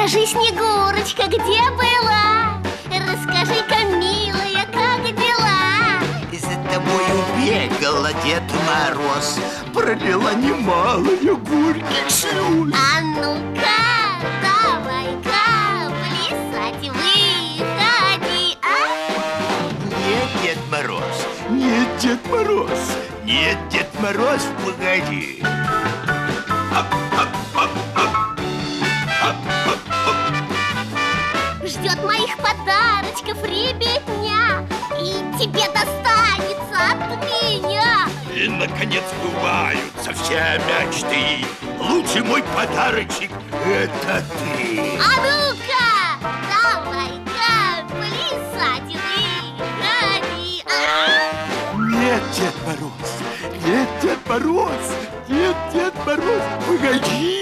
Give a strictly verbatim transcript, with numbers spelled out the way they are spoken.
Скажи, Снегурочка, где была? Расскажи-ка, милая, как дела? За тобой убегала Дед Мороз, пролила немалые горьких слез. А ну-ка, давай-ка плясать выходи, а? Нет, Дед Мороз, нет, Дед Мороз, нет, Дед Мороз, погоди. Ждет моих подарочков ребятня, и тебе достанется от меня. И, наконец, сбываются все мечты. Лучший мой подарочек – это ты. А ну-ка, давай-ка плясать выходи, а? Нет, Дед Мороз, нет, Дед Мороз, нет, Дед Мороз, погоди.